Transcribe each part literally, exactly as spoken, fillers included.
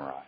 memorized.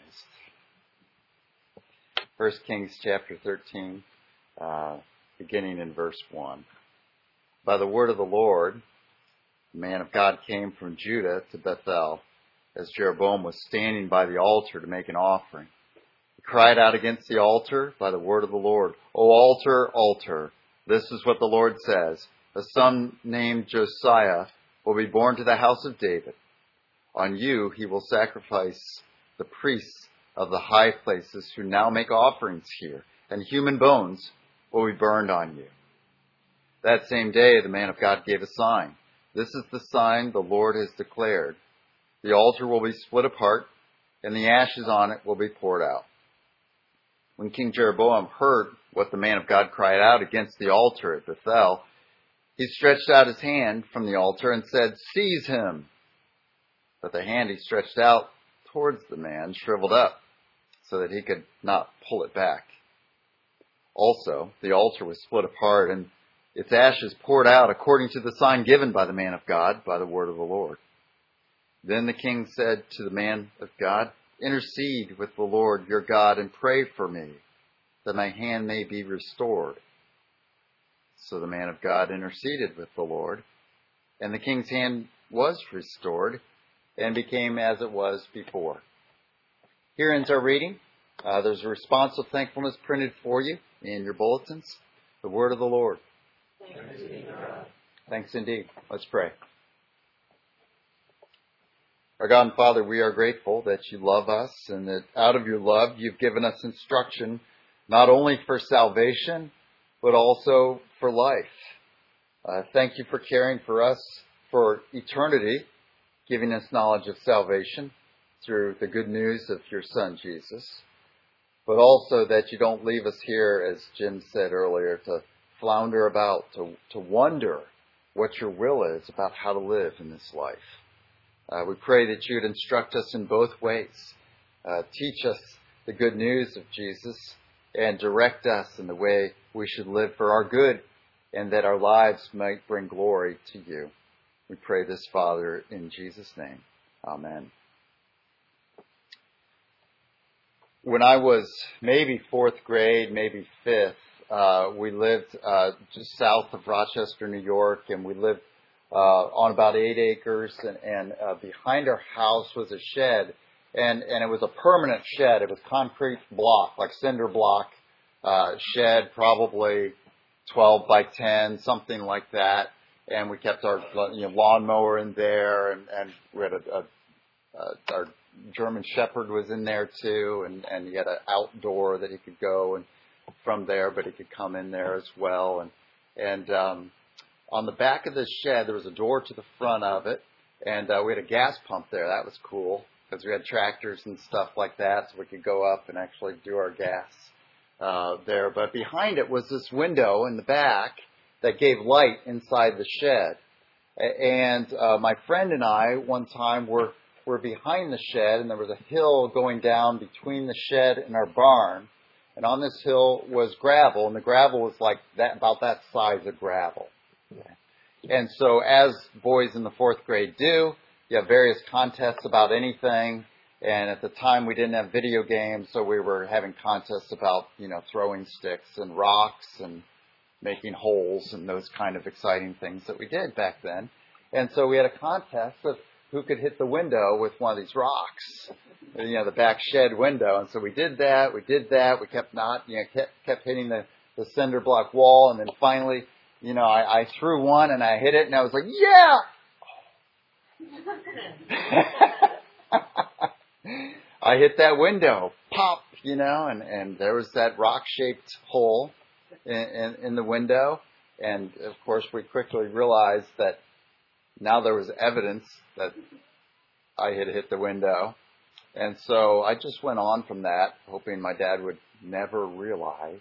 First Kings chapter thirteen, uh, beginning in verse one. By the word of the Lord, the man of God came from Judah to Bethel, as Jeroboam was standing by the altar to make an offering. He cried out against the altar by the word of the Lord, O altar, altar, this is what the Lord says, a son named Josiah will be born to the house of David. On you he will sacrifice the priests of the high places who now make offerings here, and human bones will be burned on you. That same day the man of God gave a sign. This is the sign the Lord has declared. The altar will be split apart, and the ashes on it will be poured out. When King Jeroboam heard what the man of God cried out against the altar at Bethel, he stretched out his hand from the altar and said, Seize him! But the hand he stretched out towards the man shriveled up, so that he could not pull it back. Also, the altar was split apart, and its ashes poured out according to the sign given by the man of God by the word of the Lord. Then the king said to the man of God, Intercede with the Lord your God and pray for me, that my hand may be restored. So the man of God interceded with the Lord, and the king's hand was restored and became as it was before. Here ends our reading. Uh, there's a response of thankfulness printed for you in your bulletins. The word of the Lord. Thanks indeed. Thanks indeed. Let's pray. Our God and Father, we are grateful that you love us and that out of your love you've given us instruction not only for salvation, but also for life. Uh, thank you for caring for us for eternity, giving us knowledge of salvation through the good news of your Son, Jesus. But also that you don't leave us here, as Jim said earlier, to flounder about, to, to wonder what your will is about how to live in this life. Uh, we pray that you would instruct us in both ways. Uh, teach us the good news of Jesus and direct us in the way we should live for our good and that our lives might bring glory to you. We pray this, Father, in Jesus' name. Amen. When I was maybe fourth grade, maybe fifth, uh, we lived uh, just south of Rochester, New York, and we lived Uh, on about eight acres, and, and uh, behind our house was a shed, and, and it was a permanent shed. It was concrete block, like cinder block uh, shed, probably twelve by ten, something like that. And we kept our you know, lawnmower in there, and, and we had a, a, a our German Shepherd was in there too, and, and he had an outdoor that he could go and from there, but he could come in there as well, and and um, on the back of this shed, there was a door to the front of it, and uh, we had a gas pump there. That was cool because we had tractors and stuff like that, so we could go up and actually do our gas uh, there. But behind it was this window in the back that gave light inside the shed. And uh, my friend and I, one time, were, were behind the shed, and there was a hill going down between the shed and our barn. And on this hill was gravel, and the gravel was like that, about that size of gravel. And so as boys in the fourth grade do, you have various contests about anything. And at the time we didn't have video games, so we were having contests about, you know, throwing sticks and rocks and making holes and those kind of exciting things that we did back then. And so we had a contest of who could hit the window with one of these rocks, you know, the back shed window. And so we did that, we did that, we kept not, you know, kept, kept hitting the, the cinder block wall, and then finally, you know, I, I threw one and I hit it and I was like, yeah! I hit that window, pop, you know, and, and there was that rock-shaped hole in, in, in the window. And, of course, we quickly realized that now there was evidence that I had hit the window. And so I just went on from that, hoping my dad would never realize.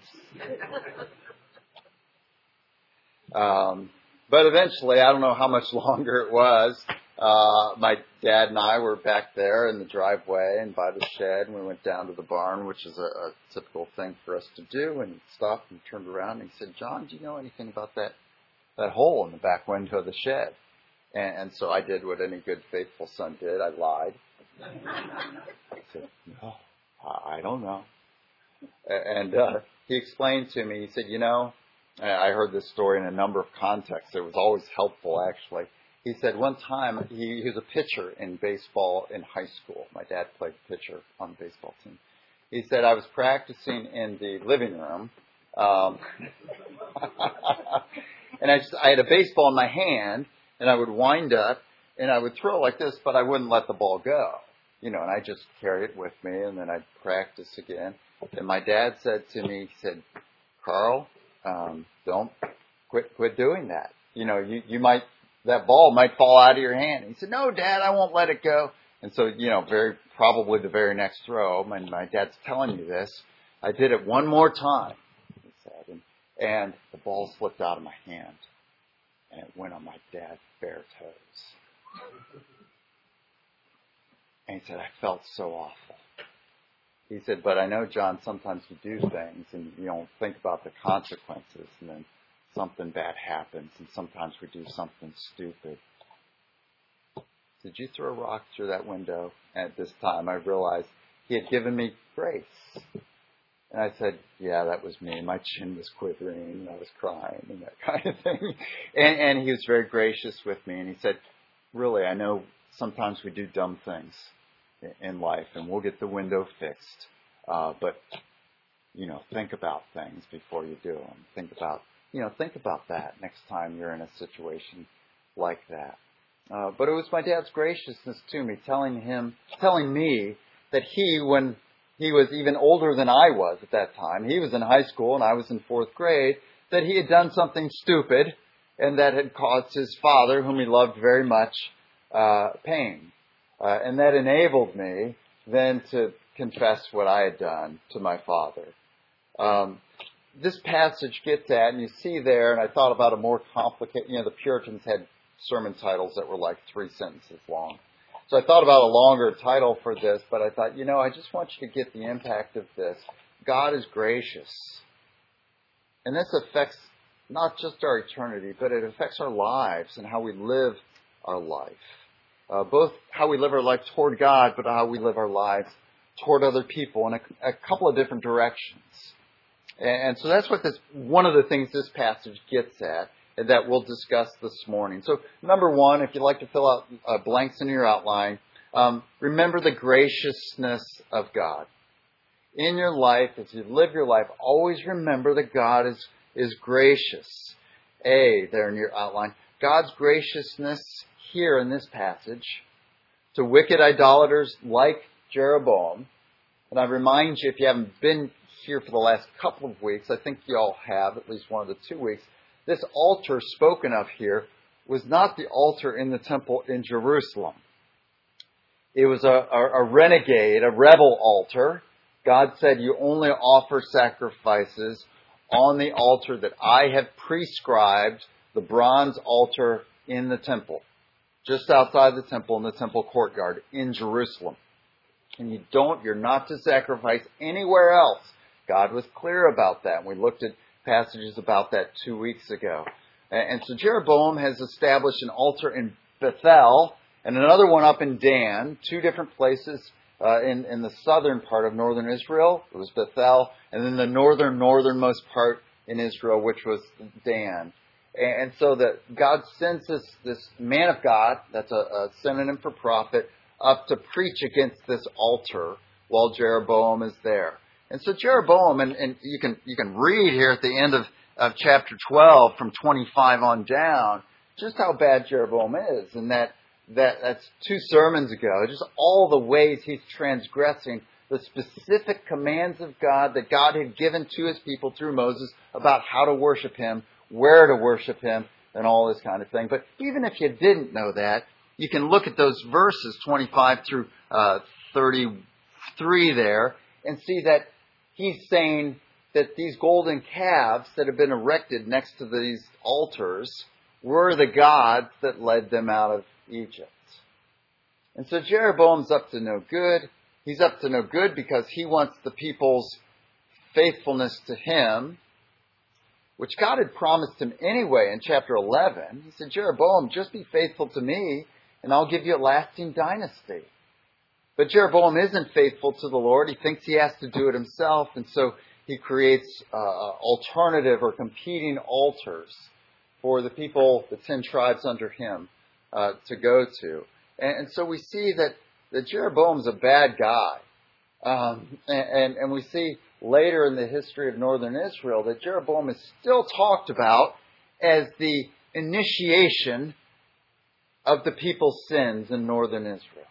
Um, but eventually, I don't know how much longer it was, uh, my dad and I were back there in the driveway and by the shed, and we went down to the barn, which is a, a typical thing for us to do, and he stopped and turned around and he said, John, do you know anything about that, that hole in the back window of the shed? And, and so I did what any good, faithful son did. I lied. I said, no, I don't know. And uh, he explained to me, he said, you know, I heard this story in a number of contexts. It was always helpful, actually. He said one time, he, he was a pitcher in baseball in high school. My dad played pitcher on the baseball team. He said, I was practicing in the living room. Um, and I, just, I had a baseball in my hand, and I would wind up, and I would throw like this, but I wouldn't let the ball go. You know, and I just carry it with me, and then I'd practice again. And my dad said to me, he said, Carl, um, don't quit, quit doing that. You know, you, you might, that ball might fall out of your hand. And he said, no, Dad, I won't let it go. And so, you know, very probably the very next throw, and my dad's telling me this, I did it one more time, he said, and, and the ball slipped out of my hand, and it went on my dad's bare toes. And he said, I felt so awful. He said, but I know, John, sometimes you do things and you don't think about the consequences, and then something bad happens, and sometimes we do something stupid. Did you throw a rock through that window? At this time, I realized he had given me grace. And I said, yeah, that was me. My chin was quivering, and I was crying, and that kind of thing. And, and he was very gracious with me, and he said, really, I know sometimes we do dumb things in life, and we'll get the window fixed. Uh, but, you know, think about things before you do them. Think about, you know, think about that next time you're in a situation like that. Uh, but it was my dad's graciousness to me, telling him, telling me that he, when he was even older than I was at that time, he was in high school and I was in fourth grade, that he had done something stupid and that had caused his father, whom he loved very much, uh, pain. Uh, and that enabled me then to confess what I had done to my father. Um, this passage gets at, and you see there, and I thought about a more complicated, you know, the Puritans had sermon titles that were like three sentences long. So I thought about a longer title for this, but I thought, you know, I just want you to get the impact of this. God is gracious. And this affects not just our eternity, but it affects our lives and how we live our life. Uh, both how we live our life toward God, but how we live our lives toward other people in a, a couple of different directions. And, and so that's what this, one of the things this passage gets at, and that we'll discuss this morning. So number one, if you'd like to fill out uh, blanks in your outline, um, remember the graciousness of God. In your life, as you live your life, always remember that God is, is gracious. A, there in your outline, God's graciousness here in this passage to wicked idolaters like Jeroboam. And I remind you, if you haven't been here for the last couple of weeks, I think you all have, at least one of the two weeks, this altar spoken of here was not the altar in the temple in Jerusalem. It was a, a, a renegade, a rebel altar. God said, you only offer sacrifices on the altar that I have prescribed, the bronze altar in the temple, just outside the temple in the temple courtyard in Jerusalem. And you don't, you're not to sacrifice anywhere else. God was clear about that. We looked at passages about that two weeks ago. And so Jeroboam has established an altar in Bethel and another one up in Dan, two different places uh, in, in the southern part of northern Israel. It was Bethel, and then the northern, northernmost part in Israel, which was Dan. And so that God sends this, this man of God, that's a, a synonym for prophet, up to preach against this altar while Jeroboam is there. And so Jeroboam, and, and you can you can read here at the end of, of chapter twelve from twenty-five on down, just how bad Jeroboam is. And that, that that's two sermons ago, just all the ways he's transgressing the specific commands of God that God had given to his people through Moses about how to worship him, where to worship him, and all this kind of thing. But even if you didn't know that, you can look at those verses, twenty-five through uh, thirty-three there, and see that he's saying that these golden calves that have been erected next to these altars were the gods that led them out of Egypt. And so Jeroboam's up to no good. He's up to no good because he wants the people's faithfulness to him, which God had promised him anyway in chapter eleven. He said, Jeroboam, just be faithful to me, and I'll give you a lasting dynasty. But Jeroboam isn't faithful to the Lord. He thinks he has to do it himself. And so he creates uh, alternative or competing altars for the people, the ten tribes under him, uh, to go to. And, and so we see that, that Jeroboam's a bad guy. Um, and, and we see later in the history of northern Israel that Jeroboam is still talked about as the initiation of the people's sins in northern Israel.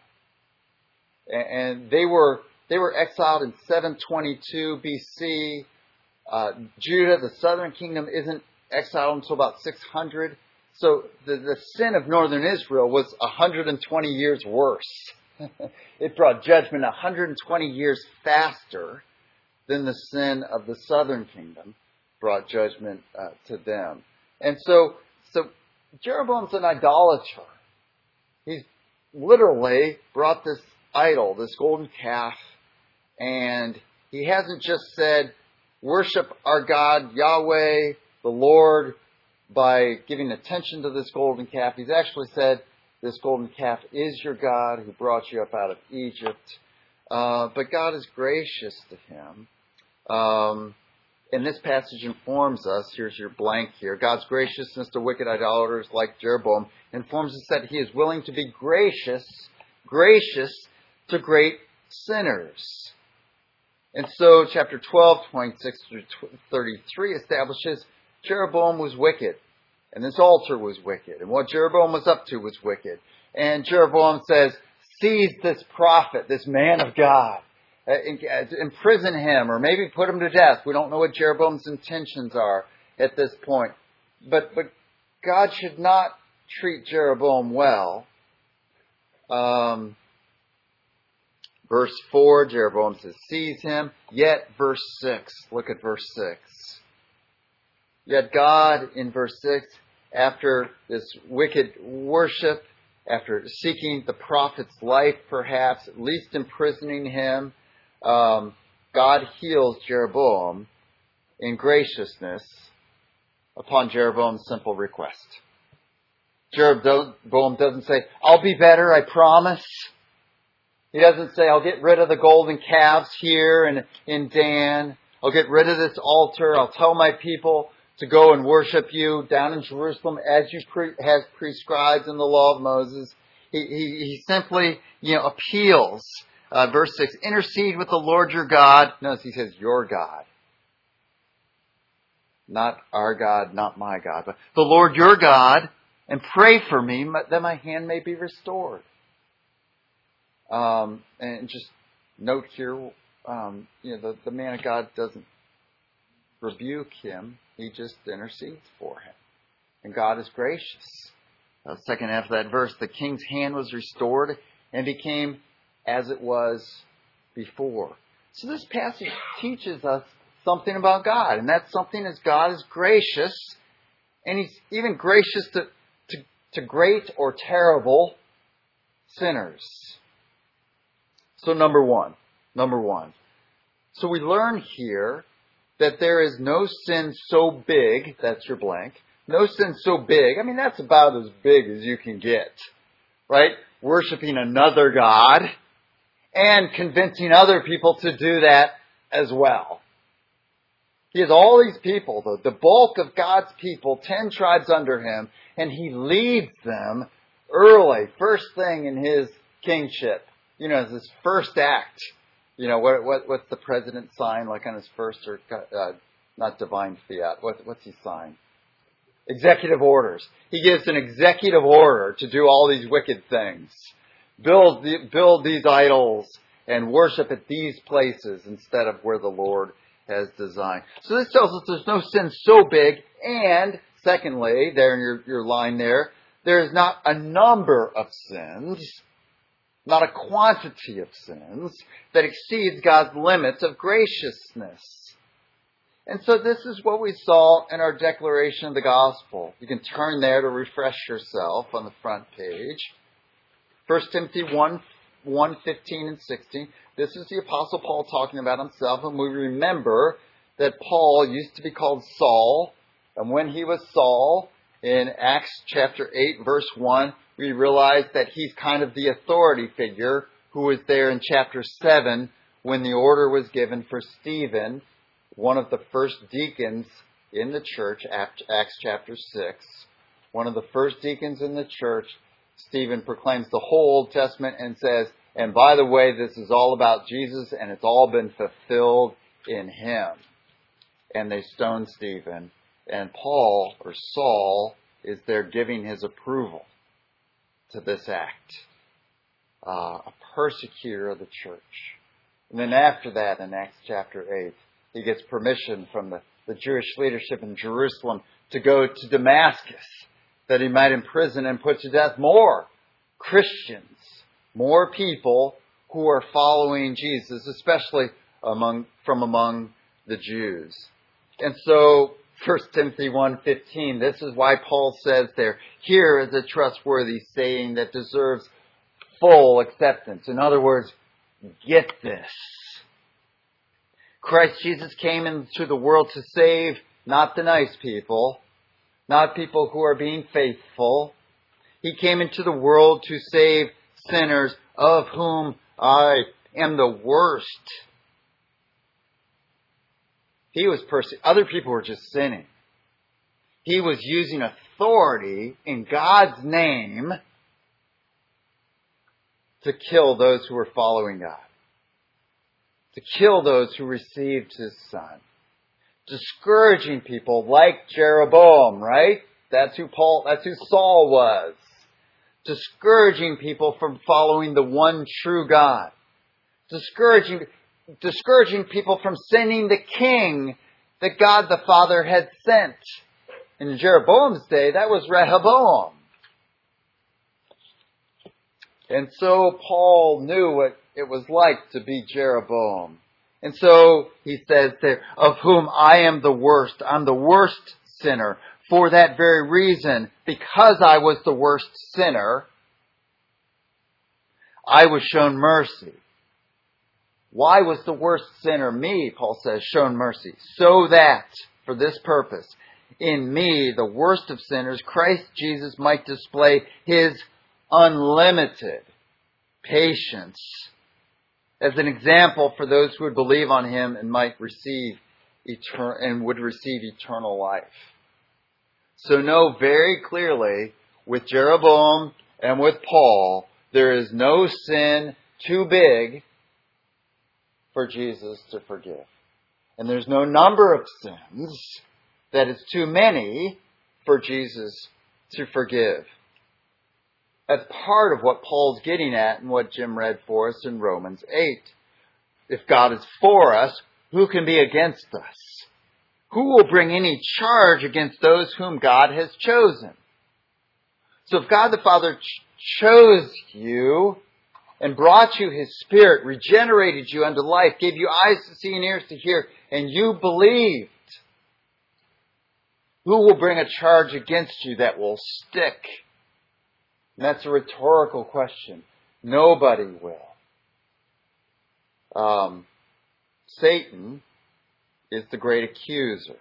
And they were they were exiled in seven twenty-two B C. Uh, Judah, the southern kingdom, isn't exiled until about six hundred. So the, the sin of northern Israel was one hundred twenty years worse. It brought judgment one hundred twenty years faster than the sin of the southern kingdom brought judgment uh, to them. And so, so Jeroboam's an idolater. He's literally brought this idol, this golden calf, and he hasn't just said, worship our God, Yahweh, the Lord, by giving attention to this golden calf. He's actually said, this golden calf is your God who brought you up out of Egypt. Uh, but God is gracious to him. Um, and this passage informs us, here's your blank here, God's graciousness to wicked idolaters like Jeroboam informs us that he is willing to be gracious, gracious to great sinners. And so chapter twelve, twenty-six through thirty-three establishes Jeroboam was wicked. And this altar was wicked. And what Jeroboam was up to was wicked. And Jeroboam says, seize this prophet, this man of God. Imprison him or maybe put him to death. We don't know what Jeroboam's intentions are at this point. But, but God should not treat Jeroboam well. Um, verse four, Jeroboam says, seize him. Yet, verse six, look at verse six. Yet God, in verse six, after this wicked worship, after seeking the prophet's life perhaps, at least imprisoning him, um, God heals Jeroboam in graciousness upon Jeroboam's simple request. Jeroboam doesn't say, I'll be better, I promise. He doesn't say, I'll get rid of the golden calves here in, in Dan. I'll get rid of this altar. I'll tell my people to go and worship you down in Jerusalem as you pre- has prescribed in the law of Moses. He, he, he simply, you know, appeals. Uh, verse six, intercede with the Lord your God. Notice he says, your God. Not our God, not my God, but the Lord your God, and pray for me that my hand may be restored. Um, and just note here, um, you know, the, the man of God doesn't rebuke him. He just intercedes for him. And God is gracious. The second half of that verse, the king's hand was restored and became as it was before. So this passage teaches us something about God. And that something is God is gracious. And he's even gracious to, to, to great or terrible sinners. So number one. Number one. So we learn here that there is no sin so big, that's your blank, no sin so big, I mean that's about as big as you can get, right? Worshipping another God and convincing other people to do that as well. He has all these people, the, the bulk of God's people, ten tribes under him, and he leads them early, first thing in his kingship, you know, as his first act. You know, what, what what's the president's sign like on his first, or uh, not divine fiat, what, what's he sign? Executive orders. He gives an executive order to do all these wicked things. Build, the, build these idols and worship at these places instead of where the Lord has designed. So this tells us there's no sin so big, and secondly, there in your, your line there, there is not a number of sins, not a quantity of sins that exceeds God's limits of graciousness. And so this is what we saw in our declaration of the gospel. You can turn there to refresh yourself on the front page. First Timothy one, one, fifteen and sixteen. This is the Apostle Paul talking about himself. And we remember that Paul used to be called Saul. And when he was Saul, in Acts chapter eight, verse one, we realize that he's kind of the authority figure who was there in chapter seven when the order was given for Stephen, one of the first deacons in the church, Acts chapter six. One of the first deacons in the church, Stephen proclaims the whole Old Testament and says, and by the way, this is all about Jesus and it's all been fulfilled in him. And they stone Stephen. And Paul, or Saul, is there giving his approval to this act. Uh, a persecutor of the church. And then after that, in Acts chapter eight, he gets permission from the, the Jewish leadership in Jerusalem to go to Damascus, that he might imprison and put to death more Christians, more people who are following Jesus, especially among from among the Jews. And so, First Timothy one fifteen, this is why Paul says there, here is a trustworthy saying that deserves full acceptance. In other words, get this. Christ Jesus came into the world to save not the nice people, not people who are being faithful. He came into the world to save sinners, of whom I am the worst. He was perse- other people were just sinning. He was using authority in God's name to kill those who were following God. To kill those who received His Son. Discouraging people like Jeroboam, right? That's who Paul, that's who Saul was. Discouraging people from following the one true God. Discouraging, discouraging people from sending the king that God the Father had sent. In Jeroboam's day, that was Rehoboam. And so Paul knew what it was like to be Jeroboam. And so he says there, of whom I am the worst. I'm the worst sinner. For that very reason, because I was the worst sinner, I was shown mercy. Why was the worst sinner, me, Paul says, shown mercy? So that, for this purpose, in me, the worst of sinners, Christ Jesus might display His unlimited patience as an example for those who would believe on Him and might receive etern- and would receive eternal life. So know very clearly, with Jeroboam and with Paul, there is no sin too big for Jesus to forgive. And there's no number of sins that is too many for Jesus to forgive. That's part of what Paul's getting at and what Jim read for us in Romans eight. If God is for us, who can be against us? Who will bring any charge against those whom God has chosen? So if God the Father ch- chose you and brought you His Spirit, regenerated you unto life, gave you eyes to see and ears to hear, and you believed, who will bring a charge against you that will stick? And that's a rhetorical question. Nobody will. Um, Satan is the great accuser.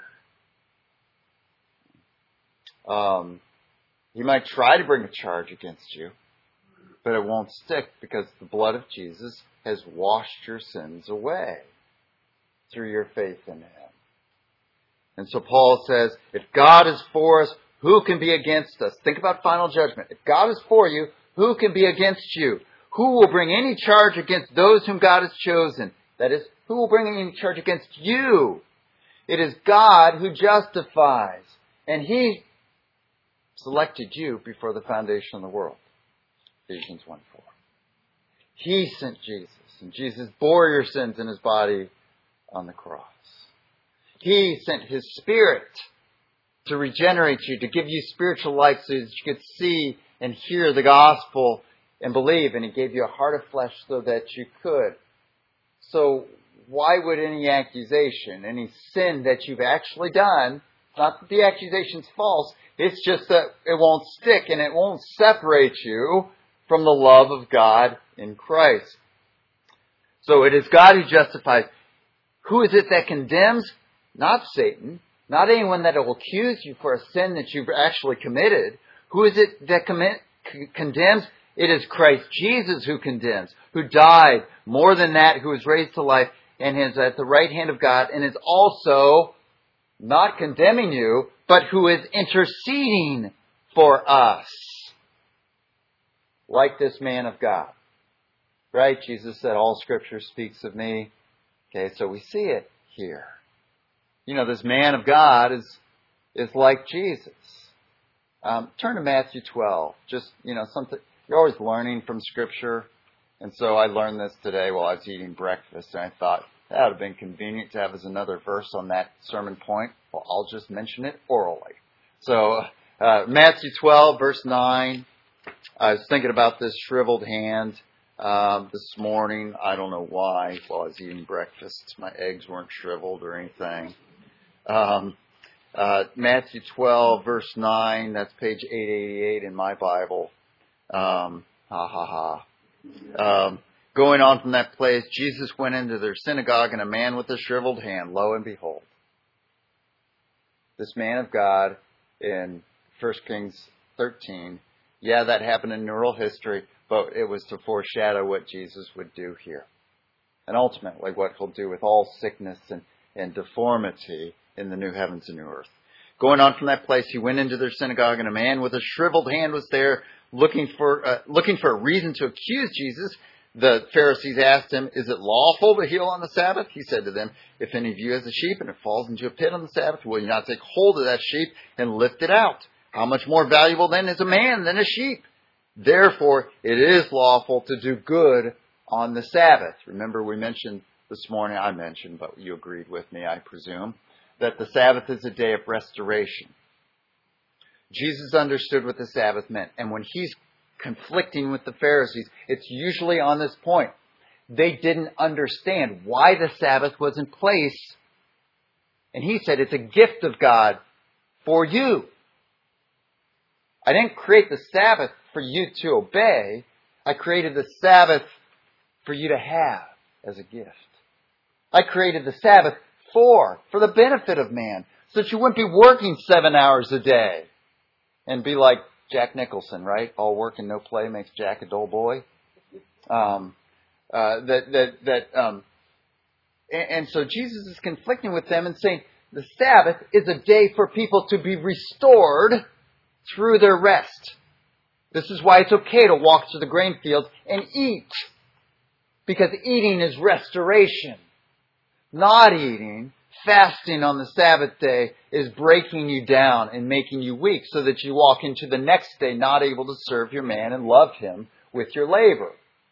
Um, he might try to bring a charge against you, but it won't stick because the blood of Jesus has washed your sins away through your faith in Him. And so Paul says, if God is for us, who can be against us? Think about final judgment. If God is for you, who can be against you? Who will bring any charge against those whom God has chosen? That is, who will bring any charge against you? It is God who justifies. And He selected you before the foundation of the world. Ephesians one four. He sent Jesus. And Jesus bore your sins in His body on the cross. He sent His Spirit to regenerate you, to give you spiritual life so that you could see and hear the gospel and believe. And He gave you a heart of flesh so that you could. So why would any accusation, any sin that you've actually done, not that the accusation's false, it's just that it won't stick and it won't separate you from the love of God in Christ. So it is God who justifies. Who is it that condemns? Not Satan. Not anyone that will accuse you for a sin that you've actually committed. Who is it that commit, c- condemns? It is Christ Jesus who condemns, who died, more than that, who was raised to life and is at the right hand of God and is also not condemning you, but who is interceding for us. Like this man of God. Right? Jesus said, all Scripture speaks of me. Okay, so we see it here. You know, this man of God is, is like Jesus. Um, turn to Matthew twelve. Just, you know, something, you're always learning from Scripture. And so I learned this today while I was eating breakfast. And I thought, that would have been convenient to have as another verse on that sermon point. Well, I'll just mention it orally. So, uh, Matthew twelve, verse nine. I was thinking about this shriveled hand um, this morning. I don't know why while I was eating breakfast. My eggs weren't shriveled or anything. Um, uh, Matthew twelve, verse nine. That's page eight eighty-eight in my Bible. Um, ha ha ha. Um, going on from that place, Jesus went into their synagogue, and a man with a shriveled hand, lo and behold. This man of God in First Kings thirteen. Yeah, that happened in neural history, but it was to foreshadow what Jesus would do here. And ultimately what he'll do with all sickness and, and deformity in the new heavens and new earth. Going on from that place, he went into their synagogue, and a man with a shriveled hand was there looking for, uh, looking for a reason to accuse Jesus. The Pharisees asked him, is it lawful to heal on the Sabbath? He said to them, if any of you has a sheep and it falls into a pit on the Sabbath, will you not take hold of that sheep and lift it out? How much more valuable then is a man than a sheep? Therefore, it is lawful to do good on the Sabbath. Remember, we mentioned this morning, I mentioned, but you agreed with me, I presume, that the Sabbath is a day of restoration. Jesus understood what the Sabbath meant. And when he's conflicting with the Pharisees, it's usually on this point. They didn't understand why the Sabbath was in place. And he said, it's a gift of God for you. I didn't create the Sabbath for you to obey. I created the Sabbath for you to have as a gift. I created the Sabbath for, for the benefit of man, so that you wouldn't be working seven hours a day and be like Jack Nicholson, right? All work and no play makes Jack a dull boy. Um, uh, that, that, that, um, and, and so Jesus is conflicting with them and saying the Sabbath is a day for people to be restored through their rest. This is why it's okay to walk through the grain fields and eat. Because eating is restoration. Not eating, fasting on the Sabbath day, is breaking you down and making you weak so that you walk into the next day not able to serve your man and love him with your labor.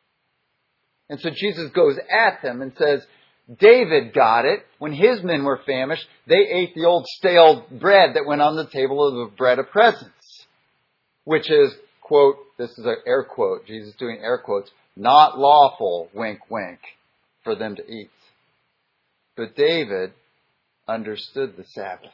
And so Jesus goes at them and says, David got it. When his men were famished, they ate the old stale bread that went on the table of the bread of presence. Which is, quote, this is an air quote, Jesus doing air quotes, not lawful, wink, wink, for them to eat. But David understood the Sabbath.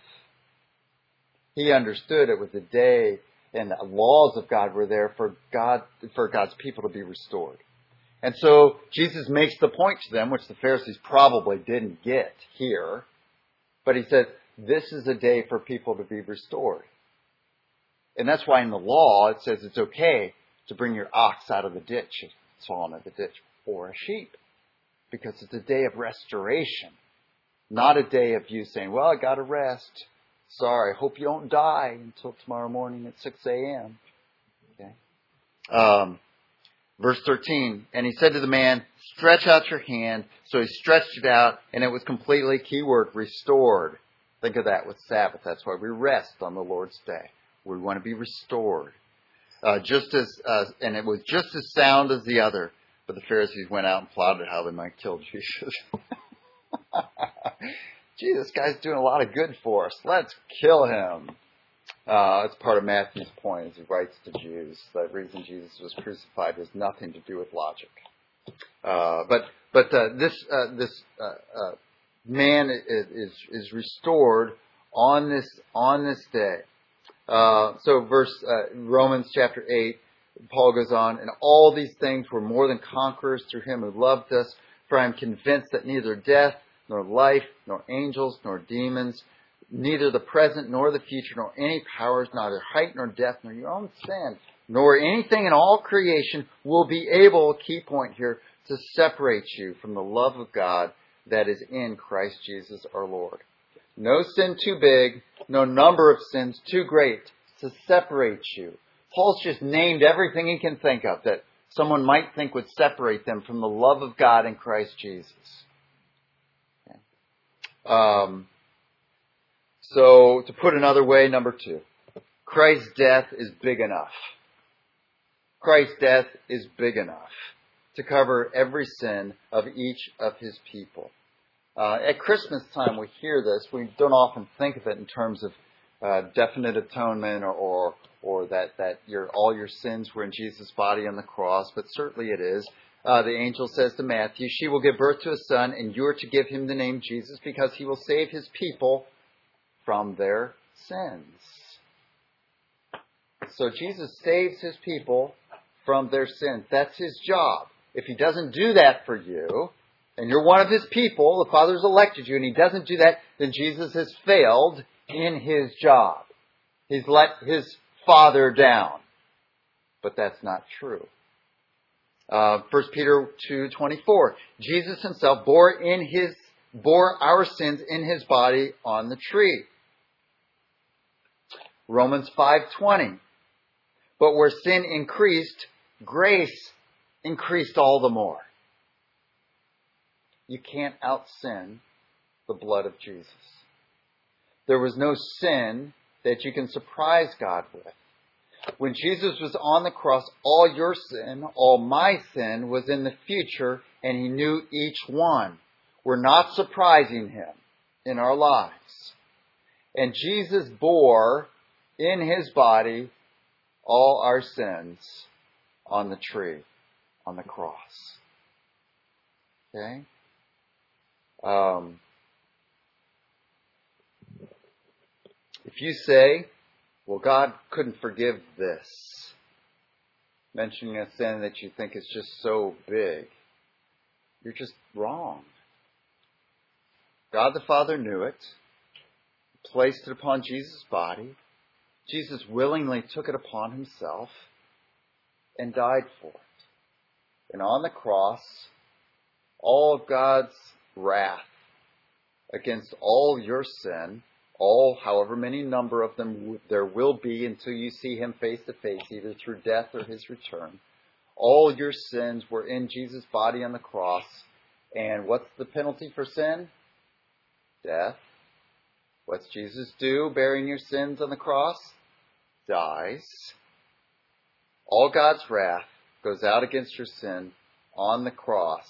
He understood it was a day and the laws of God were there for God, for God's people to be restored. And so Jesus makes the point to them, which the Pharisees probably didn't get here. But he says, this is a day for people to be restored. And that's why in the law it says it's okay to bring your ox out of the ditch, it's fallen in the ditch, or a sheep. Because it's a day of restoration. Not a day of you saying, well, I got to rest. Sorry, hope you don't die until tomorrow morning at six a.m. Okay. Um, verse thirteen, and he said to the man, stretch out your hand. So he stretched it out, and it was completely, keyword, restored. Think of that with Sabbath. That's why we rest on the Lord's day. We want to be restored. Uh, just as, uh, and it was just as sound as the other. But the Pharisees went out and plotted how they might kill Jesus. Gee, this guy's doing a lot of good for us. Let's kill him. Uh, that's part of Matthew's point as he writes to Jews. The reason Jesus was crucified has nothing to do with logic. Uh, but but uh, this uh, this uh, uh, man is, is is restored on this on this day. Uh, so verse uh, Romans chapter eight, Paul goes on, and all these things were more than conquerors through him who loved us. For I am convinced that neither death, nor life, nor angels, nor demons, neither the present nor the future, nor any powers, neither height nor depth, nor your own sin, nor anything in all creation will be able, key point here, to separate you from the love of God that is in Christ Jesus our Lord. No sin too big, no number of sins too great to separate you. Paul's just named everything he can think of that someone might think would separate them from the love of God in Christ Jesus. Okay. Um, so, to put another way, number two, Christ's death is big enough. Christ's death is big enough to cover every sin of each of his people. Uh, at Christmas time, we hear this. We don't often think of it in terms of uh, definite atonement or, or or that that your all your sins were in Jesus' body on the cross, but certainly it is. Uh, the angel says to Matthew, "She will give birth to a son, and you are to give him the name Jesus, because he will save his people from their sins." So Jesus saves his people from their sins. That's his job. If he doesn't do that for you, and you're one of his people, the Father's elected you, and he doesn't do that, then Jesus has failed in his job. He's let his Father down. But that's not true. Uh, First Peter two twenty-four. Jesus himself bore in his bore our sins in his body on the tree. Romans five twenty. But where sin increased, grace increased all the more. You can't out-sin the blood of Jesus. There was no sin that you can surprise God with. When Jesus was on the cross, all your sin, all my sin was in the future, and he knew each one. We're not surprising him in our lives. And Jesus bore in his body all our sins on the tree, on the cross. Okay? Um, if you say, well, God couldn't forgive this, mentioning a sin that you think is just so big, you're just wrong. God the Father knew it, placed it upon Jesus' body. Jesus willingly took it upon himself and died for it. And on the cross, all of God's wrath against all your sin, all however many number of them there will be until you see him face to face, either through death or his return. All your sins were in Jesus' body on the cross. And what's the penalty for sin? Death. What's Jesus do bearing your sins on the cross? Dies. All God's wrath goes out against your sin on the cross.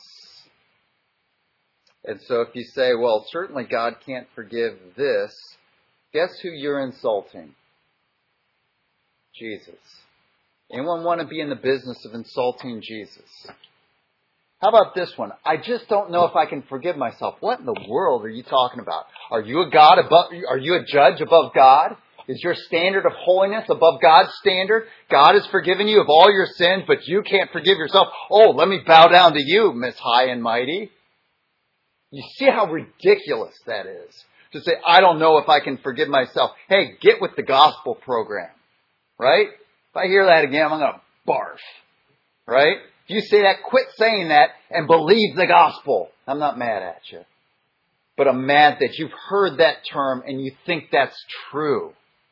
And so if you say, well, certainly God can't forgive this, guess who you're insulting? Jesus. Anyone want to be in the business of insulting Jesus? How about this one? I just don't know if I can forgive myself. What in the world are you talking about? Are you a God above, are you a judge above God? Is your standard of holiness above God's standard? God has forgiven you of all your sins, but you can't forgive yourself. Oh, let me bow down to you, Miss High and Mighty. You see how ridiculous that is? To say, I don't know if I can forgive myself. Hey, get with the gospel program. Right? If I hear that again, I'm going to barf. Right? If you say that, quit saying that and believe the gospel. I'm not mad at you. But I'm mad that you've heard that term and you think that's true.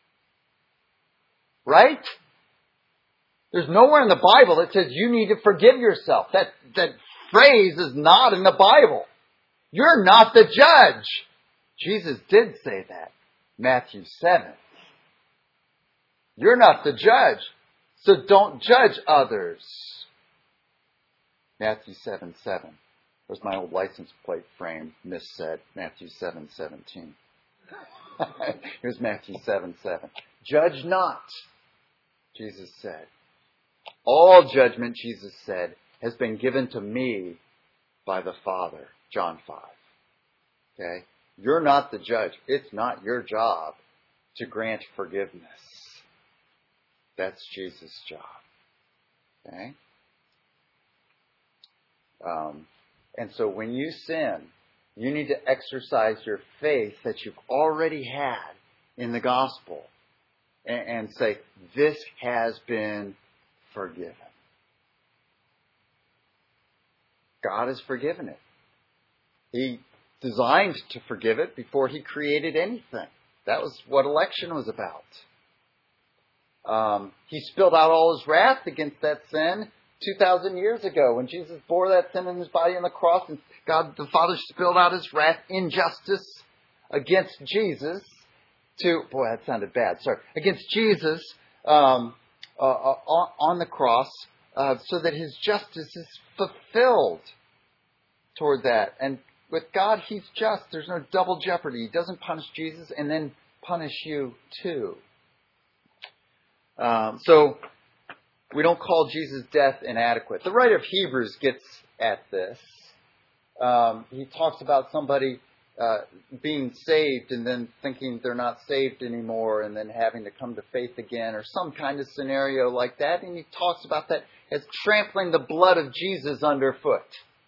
Right? There's nowhere in the Bible that says you need to forgive yourself. That, that phrase is not in the Bible. You're not the judge. Jesus did say that. Matthew seven. You're not the judge. So don't judge others. Matthew seven seven. There's my old license plate frame. Miss said Matthew seven seventeen. Here's Matthew seven seven. Judge not, Jesus said. All judgment, Jesus said, has been given to me by the Father. John five. Okay? You're not the judge. It's not your job to grant forgiveness. That's Jesus' job. Okay? Um, and so when you sin, you need to exercise your faith that you've already had in the gospel and, and say, this has been forgiven. God has forgiven it. He designed to forgive it before He created anything. That was what election was about. Um, he spilled out all His wrath against that sin two thousand years ago when Jesus bore that sin in His body on the cross, and God the Father spilled out His wrath in justice against Jesus to, boy, that sounded bad, sorry, against Jesus um, uh, uh, on the cross uh, so that His justice is fulfilled toward that. And with God, He's just. There's no double jeopardy. He doesn't punish Jesus and then punish you too. Um, so we don't call Jesus' death inadequate. The writer of Hebrews gets at this. Um, he talks about somebody uh, being saved and then thinking they're not saved anymore and then having to come to faith again or some kind of scenario like that. And he talks about that as trampling the blood of Jesus underfoot.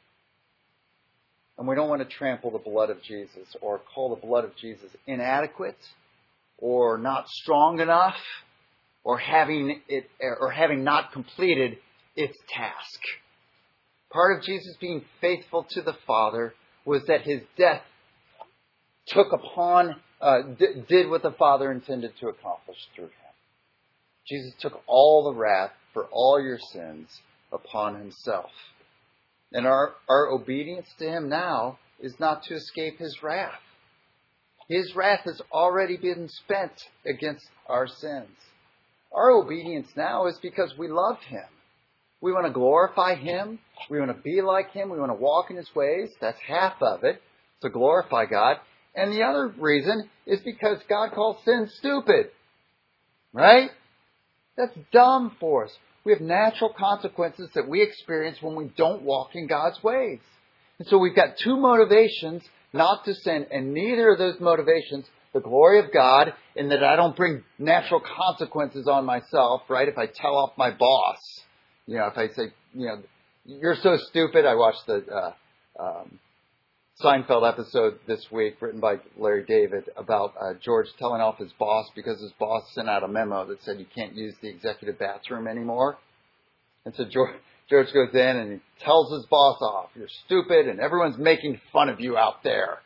And we don't want to trample the blood of Jesus or call the blood of Jesus inadequate or not strong enough or having it or having not completed its task. Part of Jesus being faithful to the Father was that His death took upon, uh, d- did what the Father intended to accomplish through Him. Jesus took all the wrath for all your sins upon Himself. And our, our obedience to Him now is not to escape His wrath. His wrath has already been spent against our sins. Our obedience now is because we love Him. We want to glorify Him. We want to be like Him. We want to walk in His ways. That's half of it, to glorify God. And the other reason is because God calls sin stupid. Right? That's dumb for us. We have natural consequences that we experience when we don't walk in God's ways. And so we've got two motivations not to sin, and neither of those motivations, the glory of God, in that I don't bring natural consequences on myself, right? If I tell off my boss, you know, if I say, you know, you're so stupid. I watched the uh, um, Seinfeld episode this week written by Larry David about uh, George telling off his boss because his boss sent out a memo that said you can't use the executive bathroom anymore. And so George, George goes in and he tells his boss off. You're stupid and everyone's making fun of you out there.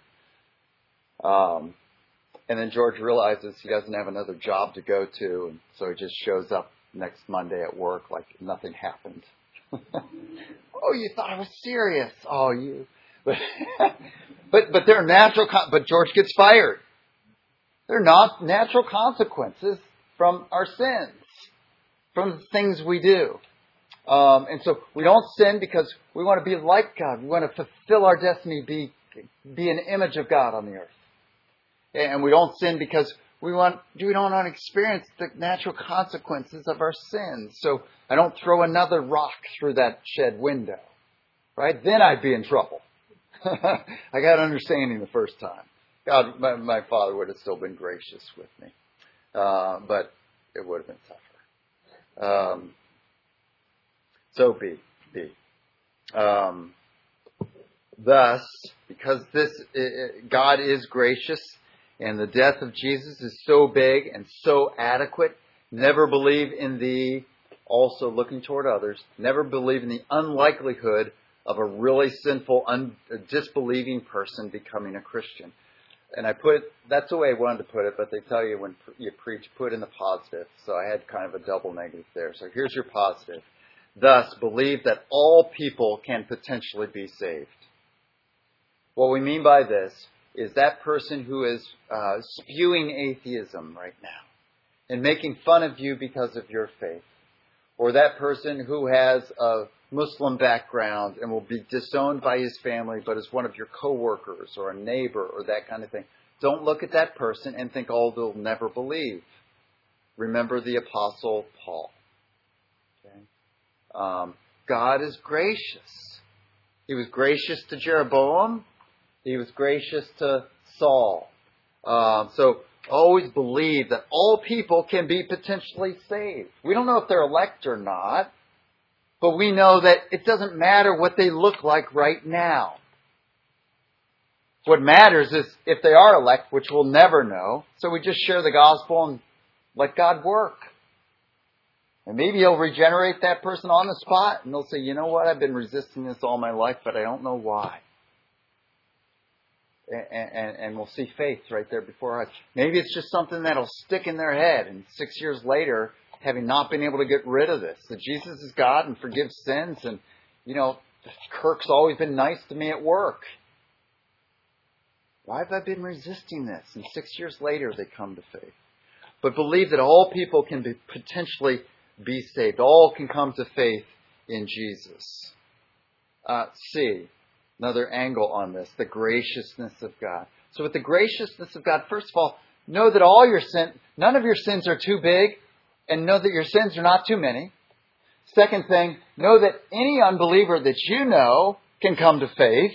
Um, and then George realizes he doesn't have another job to go to. And so he just shows up next Monday at work like nothing happened. Oh, you thought I was serious. Oh, you... But, but but there are natural. But George gets fired. There are not natural consequences from our sins, from the things we do, um, and so we don't sin because we want to be like God. We want to fulfill our destiny, be be an image of God on the earth, and we don't sin because we want we don't want to experience the natural consequences of our sins. So I don't throw another rock through that shed window, right? Then I'd be in trouble. I got understanding the first time. God, my, my father would have still been gracious with me. Uh, but it would have been tougher. Um, so be, be. Um, thus, because this, uh, God is gracious and the death of Jesus is so big and so adequate, never believe in the, also looking toward others, never believe in the unlikelihood of a really sinful, un, a disbelieving person becoming a Christian. And I put, that's the way I wanted to put it, but they tell you when you preach, put in the positive. So I had kind of a double negative there. So here's your positive. Thus, believe that all people can potentially be saved. What we mean by this is that person who is uh, spewing atheism right now and making fun of you because of your faith, or that person who has a Muslim background and will be disowned by his family, but is one of your coworkers or a neighbor or that kind of thing. Don't look at that person and think, oh, they'll never believe. Remember the Apostle Paul. Okay? Um, God is gracious. He was gracious to Jeroboam. He was gracious to Saul. Uh, so always believe that all people can be potentially saved. We don't know if they're elect or not. But we know that it doesn't matter what they look like right now. What matters is if they are elect, which we'll never know. So we just share the gospel and let God work. And maybe He'll regenerate that person on the spot, and they'll say, you know what, I've been resisting this all my life, but I don't know why. And, and, and we'll see faith right there before our eyes. Maybe it's just something that'll stick in their head, and six years later, having not been able to get rid of this, that Jesus is God and forgives sins, and, you know, Kirk's always been nice to me at work. Why have I been resisting this? And six years later, they come to faith. But believe that all people can be potentially be saved. All can come to faith in Jesus. Uh, C, another angle on this, the graciousness of God. So with the graciousness of God, first of all, know that all your sin, none of your sins are too big, and know that your sins are not too many. Second thing, know that any unbeliever that you know can come to faith.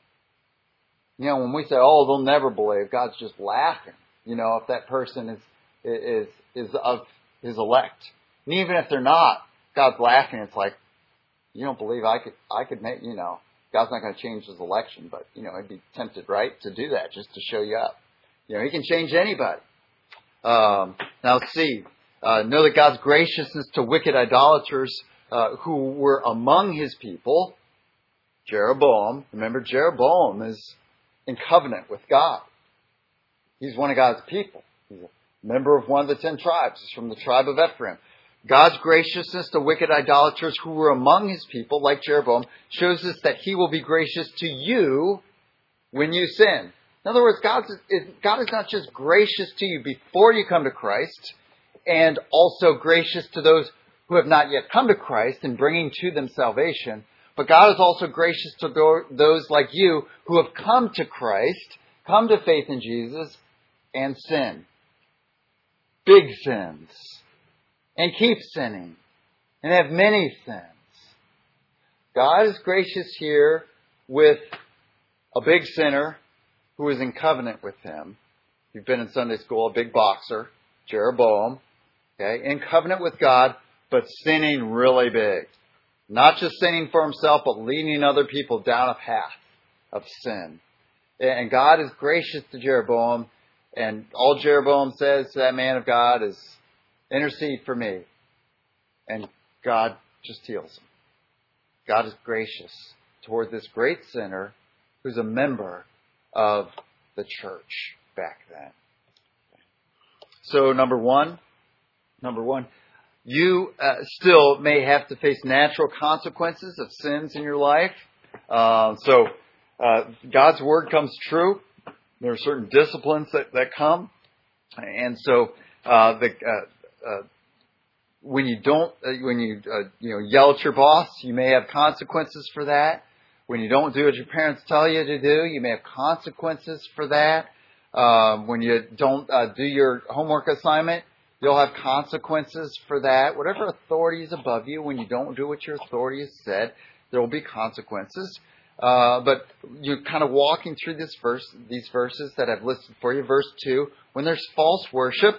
You know, when we say, oh, they'll never believe, God's just laughing. You know, if that person is is is of His elect. And even if they're not, God's laughing. It's like, you don't believe I could, I could make, you know, God's not going to change His election, but, you know, I'd be tempted, right, to do that just to show you up. You know, He can change anybody. Um, now, C, uh, know that God's graciousness to wicked idolaters uh, who were among His people. Jeroboam, remember, Jeroboam is in covenant with God. He's one of God's people. He's a member of one of the ten tribes. He's from the tribe of Ephraim. God's graciousness to wicked idolaters who were among His people, like Jeroboam, shows us that He will be gracious to you when you sin. In other words, God is, God is not just gracious to you before you come to Christ, and also gracious to those who have not yet come to Christ and bringing to them salvation, but God is also gracious to those like you who have come to Christ, come to faith in Jesus, and sin. Big sins. And keep sinning. And have many sins. God is gracious here with a big sinner who is in covenant with Him. You've been in Sunday school, a big boxer, Jeroboam. Okay, in covenant with God, but sinning really big. Not just sinning for himself, but leading other people down a path of sin. And God is gracious to Jeroboam. And all Jeroboam says to that man of God is, intercede for me. And God just heals him. God is gracious toward this great sinner who's a member of the church back then. So number one, number one, you uh, still may have to face natural consequences of sins in your life. Uh, so uh, God's word comes true. There are certain disciplines that, that come. And so uh, the uh, uh, when you don't, uh, when you uh, you know yell at your boss, you may have consequences for that. When you don't do what your parents tell you to do, you may have consequences for that. Um, when you don't uh, do your homework assignment, you'll have consequences for that. Whatever authority is above you, when you don't do what your authority has said, there will be consequences. Uh, but you're kind of walking through this verse, these verses that I've listed for you. Verse two, when there's false worship,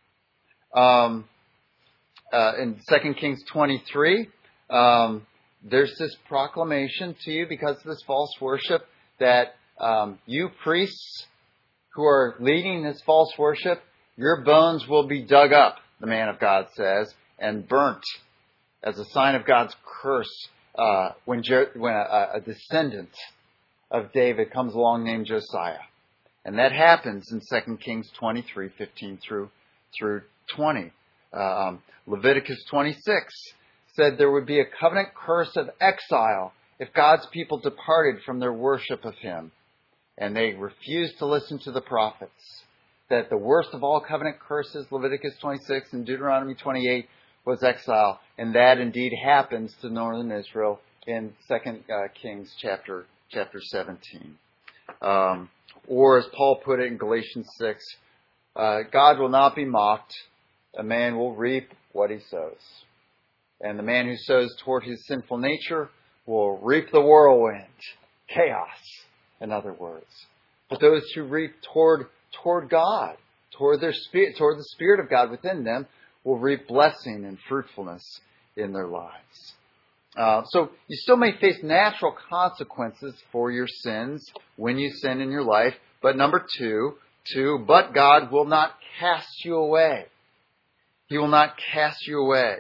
um, uh, in Second Kings twenty-three, um, there's this proclamation to you because of this false worship that um, you priests who are leading this false worship, your bones will be dug up, the man of God says, and burnt as a sign of God's curse uh, when, Jer- when a, a descendant of David comes along named Josiah. And that happens in Second Kings twenty-three, fifteen through, through twenty. Um, Leviticus twenty-six said there would be a covenant curse of exile if God's people departed from their worship of Him. And they refused to listen to the prophets. That the worst of all covenant curses, Leviticus twenty-six and Deuteronomy twenty-eight, was exile. And that indeed happens to northern Israel in Second uh, Kings chapter chapter seventeen. Um, or as Paul put it in Galatians six, uh, God will not be mocked. A man will reap what he sows. And the man who sows toward his sinful nature will reap the whirlwind. Chaos, in other words. But those who reap toward toward God, toward their spirit, toward the Spirit of God within them, will reap blessing and fruitfulness in their lives. Uh, so you still may face natural consequences for your sins when you sin in your life. But number two, two, but God will not cast you away. He will not cast you away.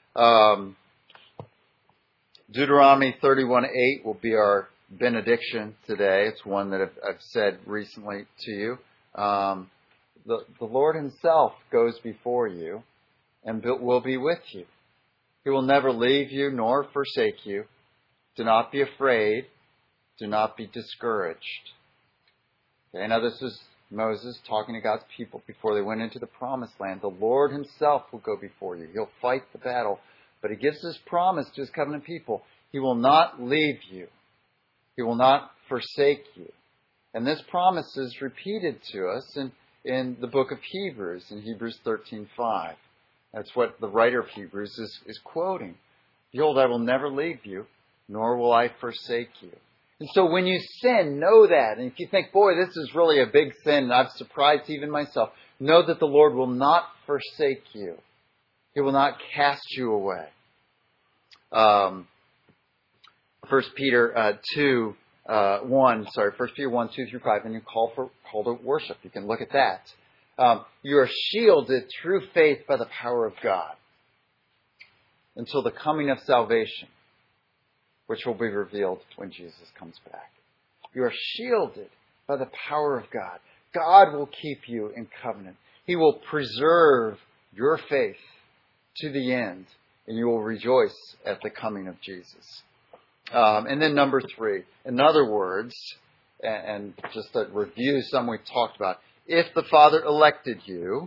Um, Deuteronomy thirty-one eight will be our benediction today. It's one that I've, I've said recently to you. Um, the, the Lord himself goes before you and will be with you. He will never leave you nor forsake you. Do not be afraid. Do not be discouraged. Okay, now this is Moses talking to God's people before they went into the promised land. The Lord himself will go before you. He'll fight the battle. But he gives this promise to his covenant people. He will not leave you. He will not forsake you. And this promise is repeated to us in, in the book of Hebrews, in Hebrews thirteen five. That's what the writer of Hebrews is, is quoting. Behold, I will never leave you, nor will I forsake you. And so when you sin, know that. And if you think, boy, this is really a big sin, and I've surprised even myself, know that the Lord will not forsake you. He will not cast you away. Um, First Peter uh, two, uh, one, sorry, First Peter one, two through five, and you call for call to worship. You can look at that. Um, you are shielded through faith by the power of God until the coming of salvation, which will be revealed when Jesus comes back. You are shielded by the power of God. God will keep you in covenant. He will preserve your faith to the end, and you will rejoice at the coming of Jesus. Um, and then number three, in other words, and, and just to review some we've talked about, if the Father elected you,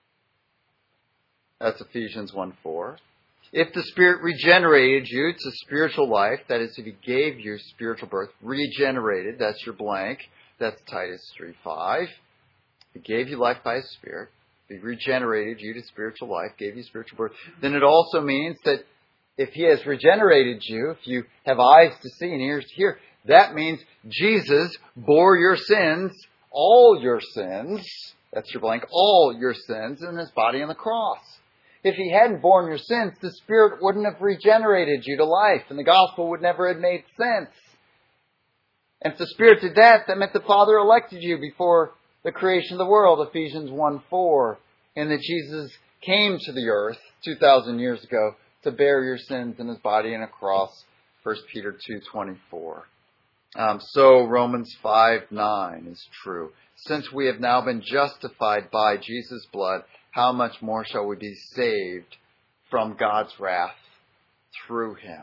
that's Ephesians one four. If the Spirit regenerated you to spiritual life, that is, if He gave you spiritual birth, regenerated, that's your blank, that's Titus three five. He gave you life by His Spirit. He regenerated you to spiritual life, gave you spiritual birth. Then it also means that if He has regenerated you, if you have eyes to see and ears to hear, that means Jesus bore your sins, all your sins, that's your blank, all your sins in His body on the cross. If He hadn't borne your sins, the Spirit wouldn't have regenerated you to life, and the gospel would never have made sense. And if the Spirit did that, that meant the Father elected you before the creation of the world, Ephesians one four, and that Jesus came to the earth two thousand years ago to bear your sins in His body on a cross, First Peter two twenty-four. Um, so Romans five nine is true. Since we have now been justified by Jesus' blood, how much more shall we be saved from God's wrath through Him?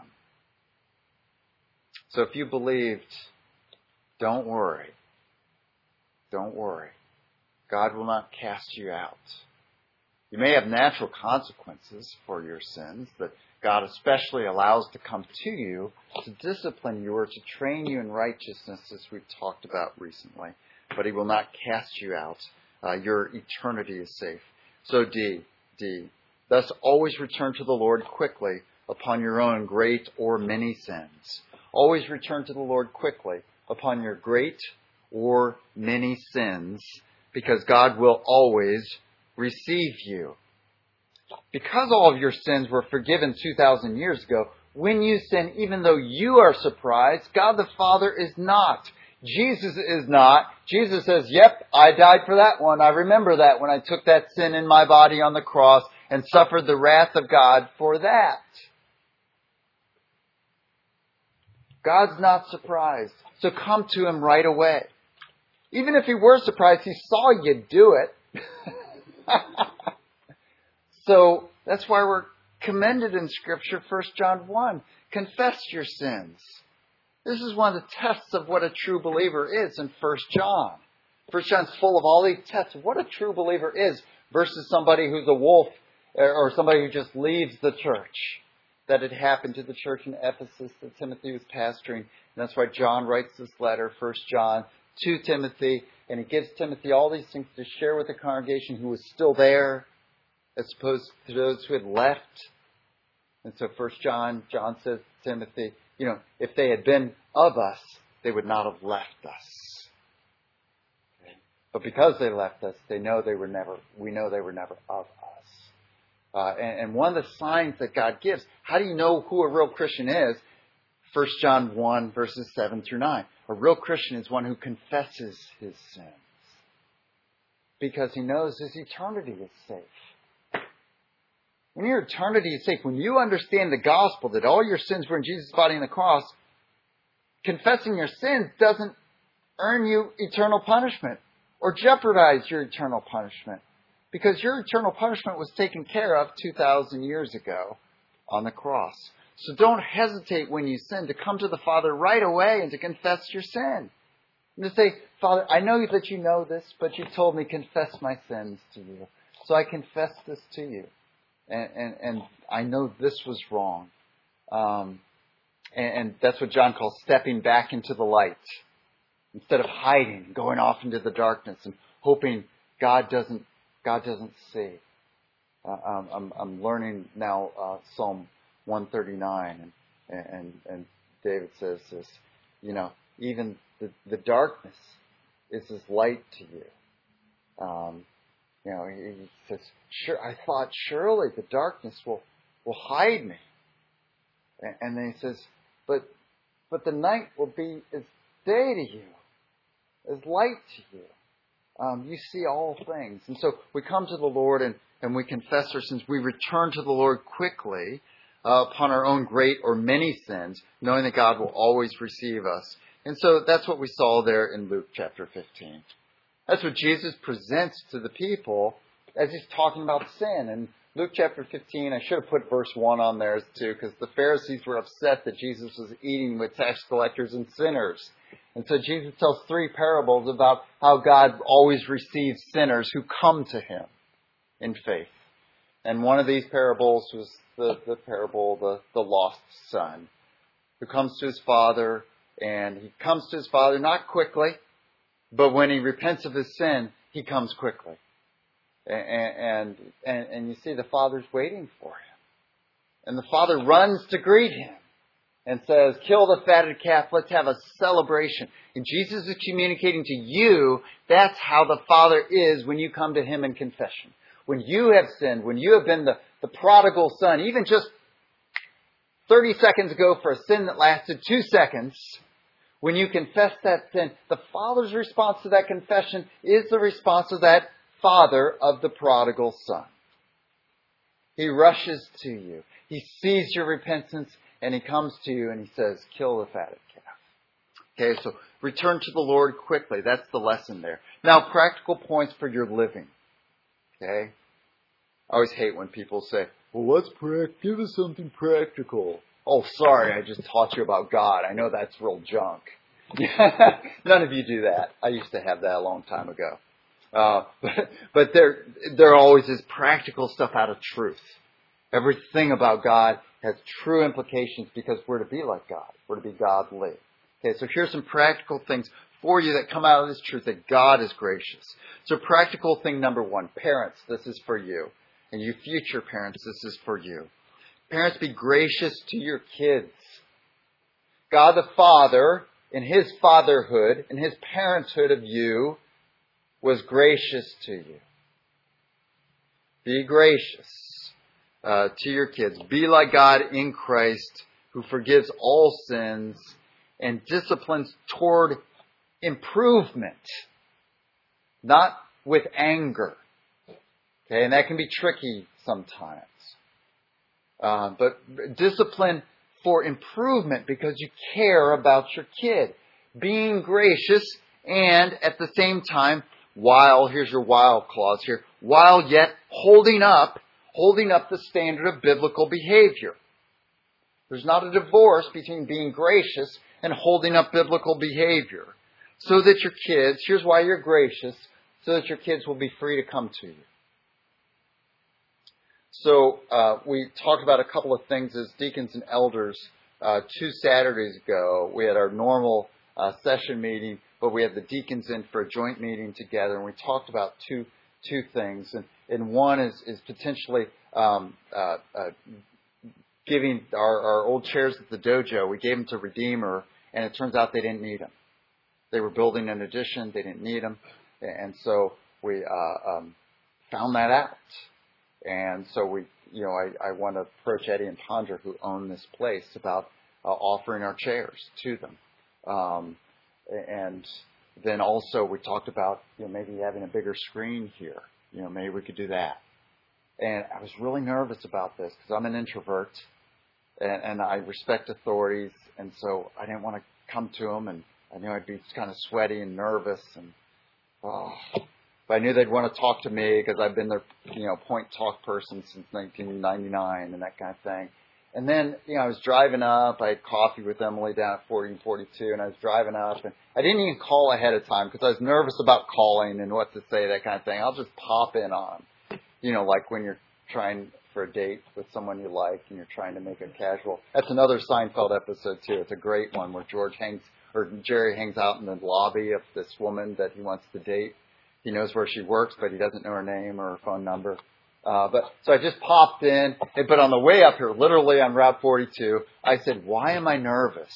So if you believed, don't worry. Don't worry. God will not cast you out. You may have natural consequences for your sins that God especially allows to come to you to discipline you or to train you in righteousness, as we've talked about recently. But He will not cast you out. Uh, your eternity is safe. So D, D. Thus always return to the Lord quickly upon your own great or many sins. Always return to the Lord quickly upon your great or many sins, because God will always receive you. Because all of your sins were forgiven two thousand years ago, when you sin, even though you are surprised, God the Father is not. Jesus is not. Jesus says, yep, I died for that one. I remember that when I took that sin in my body on the cross and suffered the wrath of God for that. God's not surprised. So come to Him right away. Even if He were surprised, He saw you do it. So that's why we're commended in Scripture, First John one. Confess your sins. This is one of the tests of what a true believer is in First John. First John's full of all these tests of what a true believer is versus somebody who's a wolf or somebody who just leaves the church. That had happened to the church in Ephesus that Timothy was pastoring. And that's why John writes this letter, First John, to Timothy. And he gives Timothy all these things to share with the congregation who was still there, as opposed to those who had left. And so First John, John says to Timothy, you know, if they had been of us, they would not have left us. Okay. But because they left us, they know they were never, we know they were never of us. Uh, and, and one of the signs that God gives, how do you know who a real Christian is? First John one, verses seven through nine. A real Christian is one who confesses his sins, because he knows his eternity is safe. when your eternity is safe, when you understand the gospel, that all your sins were in Jesus' body on the cross, confessing your sins doesn't earn you eternal punishment or jeopardize your eternal punishment, because your eternal punishment was taken care of two thousand years ago on the cross. So don't hesitate when you sin to come to the Father right away and to confess your sin. And to say, Father, I know that you know this, but you told me confess my sins to you. So I confess this to you. And, and, and I know this was wrong. Um, and, and that's what John calls stepping back into the light. Instead of hiding, going off into the darkness and hoping God doesn't God doesn't see. Uh, um, I'm, I'm learning now uh, Psalm one thirty-nine, and, and and David says this, you know, even the, the darkness is as light to you. Um, you know, he, he says, sure, I thought surely the darkness will, will hide me. And, and then he says, but but the night will be as day to you, as light to you. Um, you see all things. And so we come to the Lord and, and we confess our sins. We return to the Lord quickly uh, upon our own great or many sins, knowing that God will always receive us. And so that's what we saw there in Luke chapter fifteen. That's what Jesus presents to the people as he's talking about sin. And Luke chapter fifteen, I should have put verse one on there too, because the Pharisees were upset that Jesus was eating with tax collectors and sinners. And so Jesus tells three parables about how God always receives sinners who come to him in faith. And one of these parables was the, the parable of the, the lost son, who comes to his father, and he comes to his father not quickly, but when he repents of his sin, he comes quickly. And, and, and, and you see the father's waiting for him. And the father runs to greet him and says, kill the fatted calf, let's have a celebration. And Jesus is communicating to you, that's how the Father is when you come to him in confession. When you have sinned, when you have been the, the prodigal son, even just thirty seconds ago for a sin that lasted two seconds, when you confess that sin, the Father's response to that confession is the response of that father of the prodigal son. He rushes to you. He sees your repentance, and he comes to you and he says, kill the fatted calf. Okay, so return to the Lord quickly. That's the lesson there. Now, practical points for your living. Okay? I always hate when people say, well, what's pra- give us something practical. Oh, sorry, I just taught you about God. I know that's real junk. None of you do that. I used to have that a long time ago. Uh, but but there, there always is practical stuff out of truth. Everything about God has true implications because we're to be like God. We're to be godly. Okay, so here's some practical things for you that come out of this truth, that God is gracious. So practical thing number one, parents, this is for you. And you future parents, this is for you. Parents, be gracious to your kids. God the Father, in his fatherhood, in his parenthood of you, was gracious to you. Be gracious uh, to your kids. Be like God in Christ, who forgives all sins and disciplines toward improvement, not with anger. Okay, and that can be tricky sometimes. Uh, but discipline for improvement because you care about your kid. Being gracious and at the same time, while, here's your while clause here, while yet holding up, holding up the standard of biblical behavior. There's not a divorce between being gracious and holding up biblical behavior. So that your kids, here's why you're gracious, so that your kids will be free to come to you. So uh, we talked about a couple of things as deacons and elders uh, two Saturdays ago. We had our normal uh, session meeting, but we had the deacons in for a joint meeting together, and we talked about two two things. And, and one is, is potentially um, uh, uh, giving our, our old chairs at the dojo. We gave them to Redeemer, and it turns out they didn't need them. They were building an addition. They didn't need them. And so we uh, um, found that out. And so we, you know, I, I want to approach Eddie and Tondra, who own this place, about uh, offering our chairs to them. Um, and then also we talked about, you know, maybe having a bigger screen here. You know, maybe we could do that. And I was really nervous about this because I'm an introvert and, and I respect authorities. And so I didn't want to come to them, and I knew I'd be kind of sweaty and nervous. And oh, but I knew they'd want to talk to me because I've been their, you know, point talk person since nineteen ninety-nine and that kind of thing. And then, you know, I was driving up. I had coffee with Emily down at fourteen forty-two, and I was driving up, and I didn't even call ahead of time because I was nervous about calling and what to say, that kind of thing. I'll just pop in on, you know, like when you're trying for a date with someone you like and you're trying to make it casual. That's another Seinfeld episode too. It's a great one where George hangs or Jerry hangs out in the lobby of this woman that he wants to date. He knows where she works, but he doesn't know her name or her phone number. Uh, but so I just popped in, but on the way up here, literally on Route forty-two, I said, "Why am I nervous?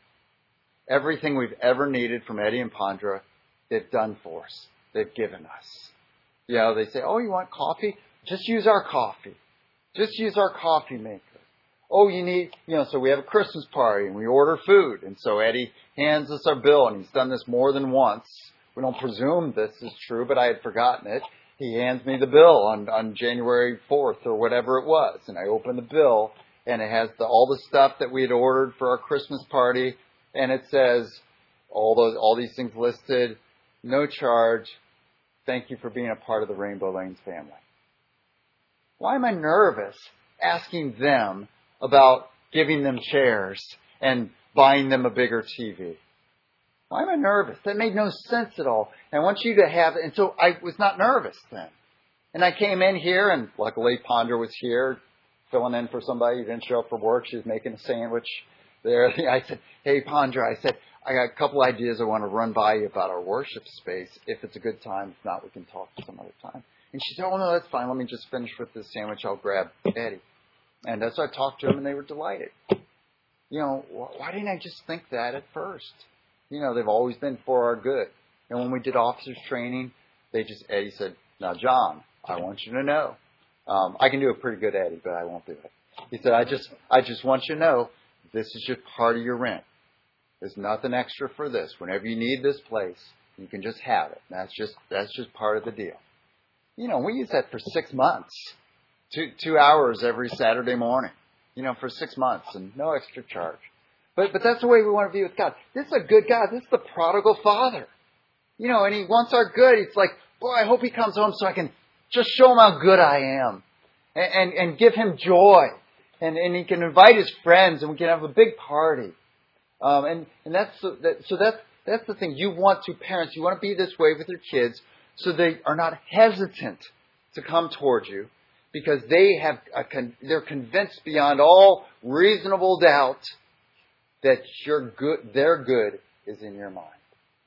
Everything we've ever needed from Eddie and Pandra, they've done for us. They've given us." You know, they say, "Oh, you want coffee? Just use our coffee. Just use our coffee maker." Oh, you need, you know, so we have a Christmas party and we order food. And so Eddie hands us our bill, and he's done this more than once. We don't presume this is true, but I had forgotten it. He hands me the bill on, on January fourth or whatever it was. And I open the bill, and it has the, all the stuff that we had ordered for our Christmas party. And it says all those, all these things listed, no charge. Thank you for being a part of the Rainbow Lanes family. Why am I nervous asking them about giving them chairs and buying them a bigger T V? Why am I nervous? That made no sense at all. And I want you to have, and so I was not nervous then. And I came in here, and luckily Pandra was here filling in for somebody who didn't show up for work. She was making a sandwich there. I said, "Hey, Pandra," I said, "I got a couple ideas I want to run by you about our worship space. If it's a good time, if not, we can talk some other time." And she said, "Oh, no, that's fine. Let me just finish with this sandwich. I'll grab Eddie." And so I talked to them, and they were delighted. You know, why didn't I just think that at first? You know, they've always been for our good. And when we did officers training, they just, Eddie said, "Now, John, I want you to know." Um, I can do a pretty good Eddie, but I won't do it. He said, I just, I just want you to know, this is just part of your rent. There's nothing extra for this. Whenever you need this place, you can just have it. That's just, that's just part of the deal. You know, we use that for six months. Two, two hours every Saturday morning, you know, for six months and no extra charge. But, but that's the way we want to be with God. This is a good God. This is the prodigal father. You know, and he wants our good. It's like, boy, I hope he comes home so I can just show him how good I am and, and, and give him joy. And, and he can invite his friends and we can have a big party. Um, and, and that's, that, so that's, that's the thing. You want to, parents, you want to be this way with your kids so they are not hesitant to come towards you because they have, a con- they're convinced beyond all reasonable doubt that your good, their good is in your mind.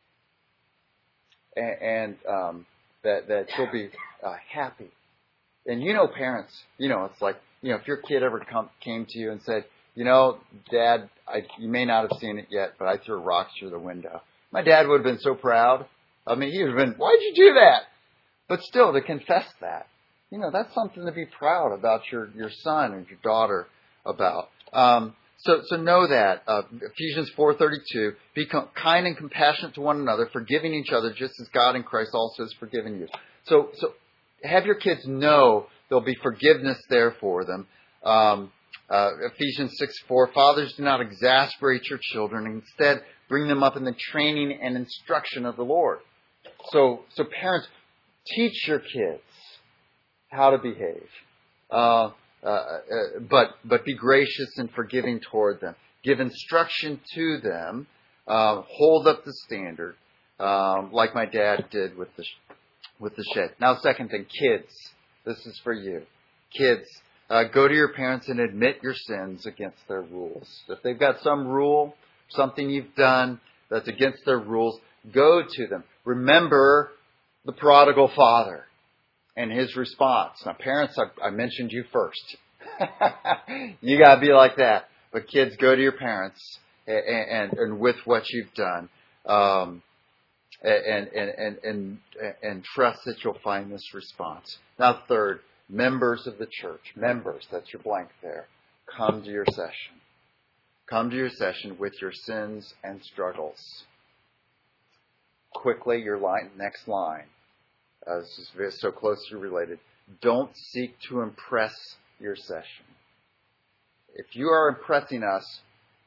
And, and um, that, that you'll be uh, happy. And you know, parents, you know, it's like, you know, if your kid ever come, came to you and said, "You know, Dad, I, you may not have seen it yet, but I threw rocks through the window." My dad would have been so proud. I mean, he would have been, "Why'd you do that?" But still, to confess that, you know, that's something to be proud about your, your son or your daughter about. Um, so, so know that. Uh, Ephesians four thirty-two, be com- kind and compassionate to one another, forgiving each other just as God in Christ also has forgiven you. So, so have your kids know there'll be forgiveness there for them. Um, uh, Ephesians six four, fathers, do not exasperate your children. Instead, bring them up in the training and instruction of the Lord. So, so parents, teach your kids how to behave. Uh, uh, uh, but, but be gracious and forgiving toward them. Give instruction to them. Uh, hold up the standard, um, like my dad did with the, with the shed. Now, second thing, kids. This is for you. Kids, uh, go to your parents and admit your sins against their rules. If they've got some rule, something you've done that's against their rules, go to them. Remember the prodigal father and his response. Now, parents, I, I mentioned you first. You got to be like that. But kids, go to your parents and, and, and with what you've done. Um, And, and, and, and, and trust that you'll find this response. Now, third, members of the church. Members, that's your blank there. Come to your session. Come to your session with your sins and struggles. Quickly, your line, next line. Uh, this is very, so closely related. don't seek to impress your session. If you are impressing us,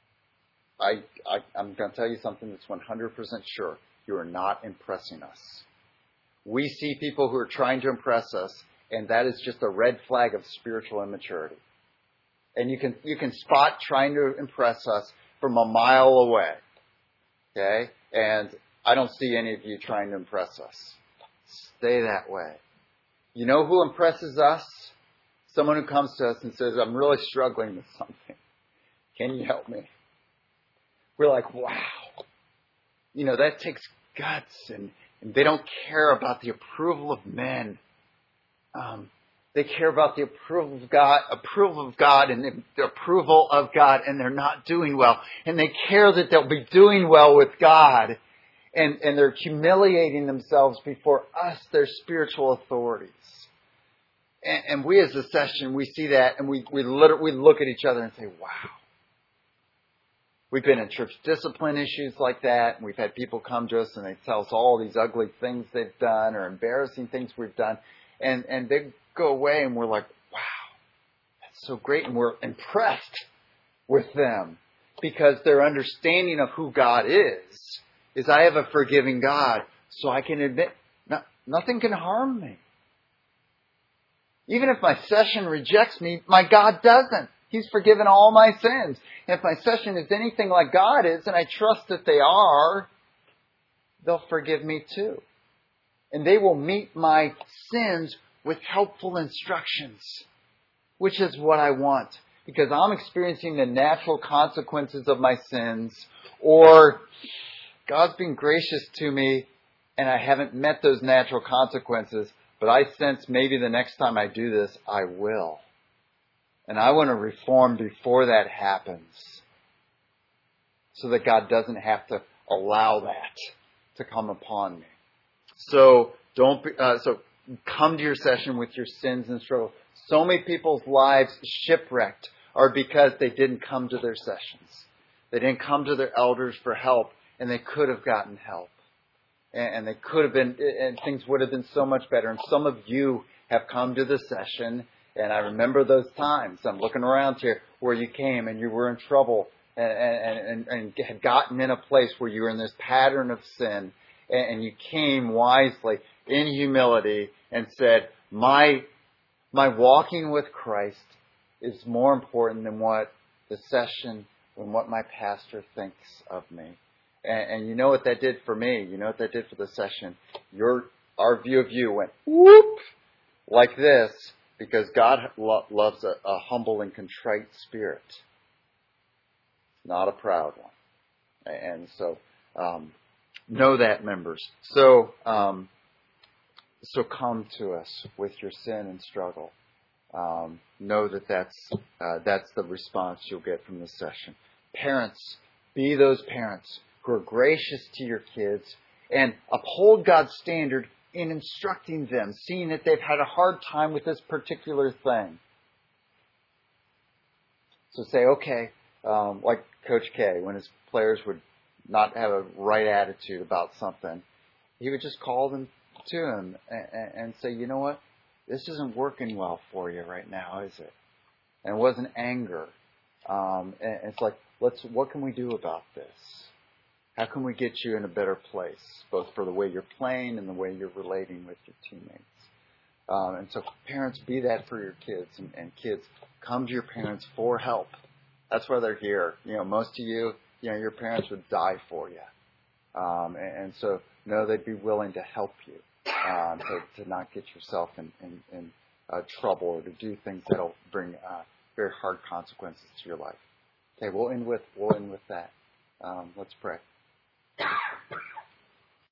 I, I, I'm going to tell you something that's one hundred percent sure. You are not impressing us. We see people who are trying to impress us, and that is just a red flag of spiritual immaturity. And you can you can spot trying to impress us from a mile away. Okay? And I don't see any of you trying to impress us. Stay that way. You know who impresses us? Someone who comes to us and says, I'm really struggling with something. Can you help me? We're like, wow. You know, that takes guts, and, and they don't care about the approval of men. Um, they care about the approval of God, approval of God, and the, the approval of God, and they're not doing well. And they care that they'll be doing well with God, and, and they're humiliating themselves before us, their spiritual authorities. And, and we as a session, we see that, and we we, literally, we look at each other and say, wow. We've been in church discipline issues like that, and we've had people come to us and they tell us all these ugly things they've done or embarrassing things we've done. And, and they go away and we're like, wow, that's so great. And we're impressed with them because their understanding of who God is, is I have a forgiving God, so I can admit no, nothing can harm me. Even if my session rejects me, my God doesn't. He's forgiven all my sins. And if my session is anything like God is, and I trust that they are, they'll forgive me too. And they will meet my sins with helpful instructions, which is what I want. Because I'm experiencing the natural consequences of my sins, or God's been gracious to me and I haven't met those natural consequences, but I sense maybe the next time I do this, I will. And I want to reform before that happens, so that God doesn't have to allow that to come upon me. So don't. Be, uh, so come to your session with your sins and struggles. So many people's lives shipwrecked are because they didn't come to their sessions. They didn't come to their elders for help, and they could have gotten help, and, and they could have been, and things would have been so much better. And some of you have come to the session. And I remember those times. I'm looking around here where you came and you were in trouble and, and, and, and had gotten in a place where you were in this pattern of sin. And, and you came wisely in humility and said, my, my walking with Christ is more important than what the session, than what my pastor thinks of me. And, and you know what that did for me? You know what that did for the session? Your, our view of you went whoop like this. Because God lo- loves a, a humble and contrite spirit, not a proud one. And so, um, know that, members. So, um, so come to us with your sin and struggle. Um, know that that's uh, that's the response you'll get from this session. Parents, be those parents who are gracious to your kids and uphold God's standard in instructing them, seeing that they've had a hard time with this particular thing. So say, okay, um, like Coach K, when his players would not have a right attitude about something, he would just call them to him and, and say, you know what, this isn't working well for you right now, is it? And it wasn't anger. Um, and it's like, let's, what can we do about this? How can we get you in a better place, both for the way you're playing and the way you're relating with your teammates? Um, and so parents, be that for your kids. And, and kids, come to your parents for help. That's why they're here. You know, most of you, you know, your parents would die for you. Um, and, and so know they'd be willing to help you um, to, to not get yourself in, in, in uh, trouble or to do things that'll bring uh, very hard consequences to your life. Okay, we'll end with, we'll end with that. Um, let's pray.